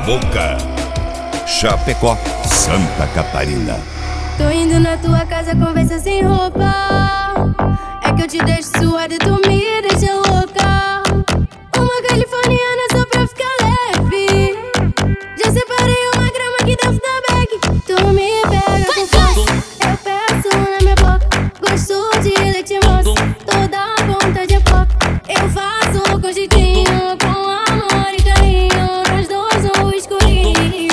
boca. Chapecó, Santa Catarina. Tô indo na tua casa, conversa sem roupa. É que eu te deixo suada e tu me deixa louca. Uma californiana só pra ficar leve. Já separei uma grama aqui dentro da bag. Tu me pega com força, eu peço na minha boca. Gosto de leite moça, toda vontade é pop. Eu faço com jeitinho, com amor e carinho. Nós dois no escurinho.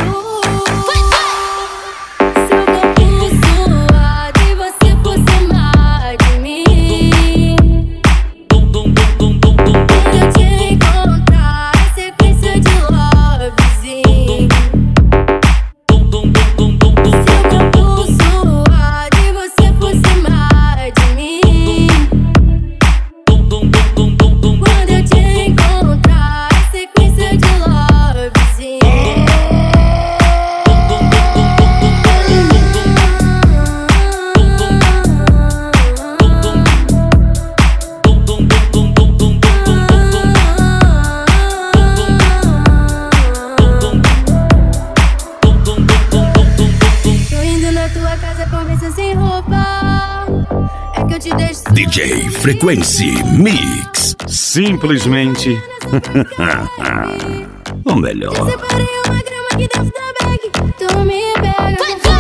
DJ Frequency Mix. Simplesmente o melhor. Já separei uma grama aqui dentro da bag. Tu me pega.